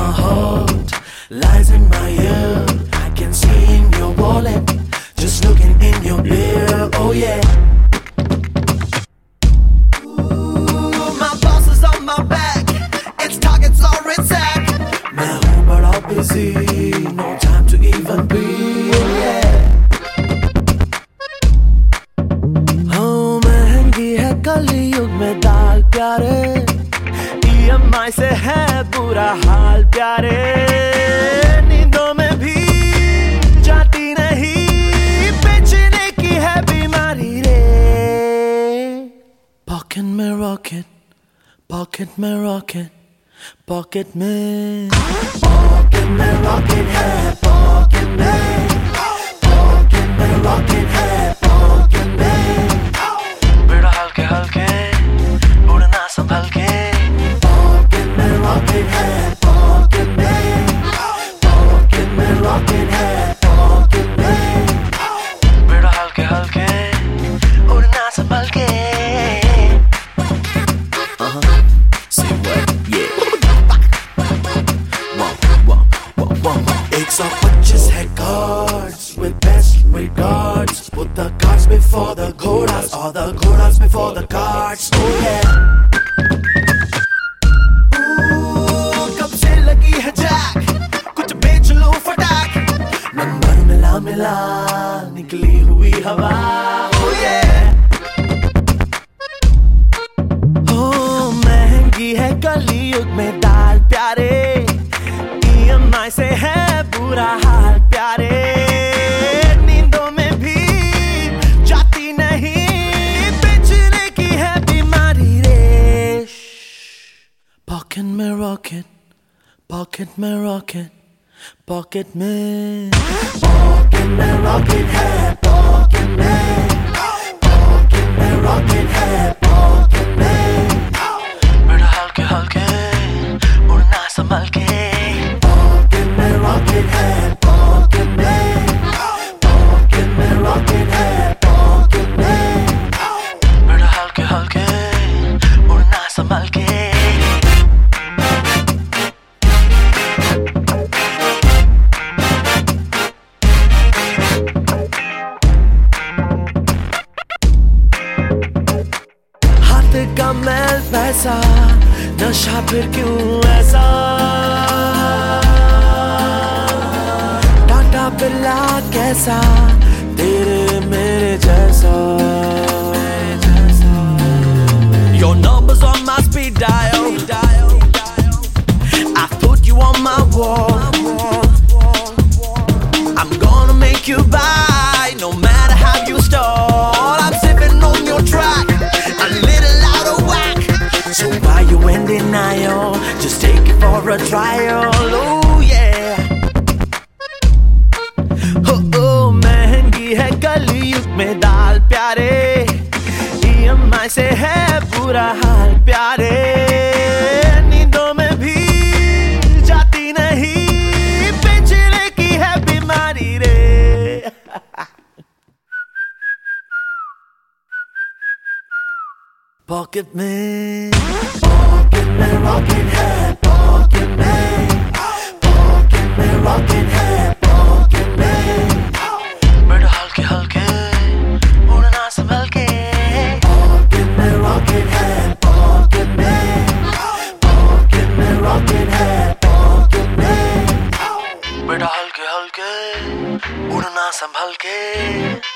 my heart lies in my ear. I can see in your wallet, just looking in your beer. Oh yeah. Ooh, my boss is on my back. Its targets are attack. मैं हूँ बड़ा busy, no time to even breathe. Oh yeah. हाँ महंगी है कलयुग में दाल प्यारे. EMI से है बुरा हाल प्यारे. नींदों में भी जाती नहीं, बेचने की है बीमारी रे. पॉकेट में रॉकेट, पॉकेट में रॉकेट, पॉकेट में रॉकेट है. पॉकेट में रॉकेट है. पॉकेट में बेड़ा हल्के हल्के उड़ना संभल के. पॉकेट में रॉकेट है. पॉकेट में रॉकेट है. पॉकेट में बेड़ा हल्के हल्के उड़ना संभल के. Say what? Yeah. 125 है cards with best regards. Put the cards before the ghodas, or the ghodas before the cards. Oh yeah. Ooh, कब से लगी है जैक, कुछ बेच लो फटाक. नंबर मिला मिला निकली हुई हवा. Oh yeah. Oh महंगी है कलयुग में दाल प्यारे. EMI से है बुरा हाल प्यारे. नींदों में भी जाती नहीं, बेचने की है बीमारी रे. पॉकेट में रॉकेट, पॉकेट में रॉकेट, पॉकेट में रॉकेट है. पॉकेट में रॉकेट है. पॉकेट में बेड़ा हल्के हल्के उड़ना संभल के. रॉकेट है. पॉकेट में रॉकेट है. पॉकेट में बेड़ा हल्के हल्के उड़ना संभल के. हाथ का मैल पैसा, नशा फिर क्यों ऐसा. बिल्ला कैसा तेरे मेरे जैसा. Your number's on my speed dial. I put you on my wall. I'm gonna make you buy, no matter how you stall. I'm sipping on your track, a little out of whack. So why you in denial? Just take it for a trial. Oh yeah. महंगी है कलयुग में दाल प्यारे. EMI से है बुरा हाल प्यारे. नींदों में भी जाती नहीं, बेचने की है बीमारी रे. पॉकेट में रॉकेट है. पॉकेट में रॉकेट है. पॉकेट में बेड़ा हल्के हल्के उड़ना संभल के. पॉकेट में रॉकेट है. पॉकेट में रॉकेट है. पॉकेट में बेड़ा हल्के हल्के उड़ना संभल के.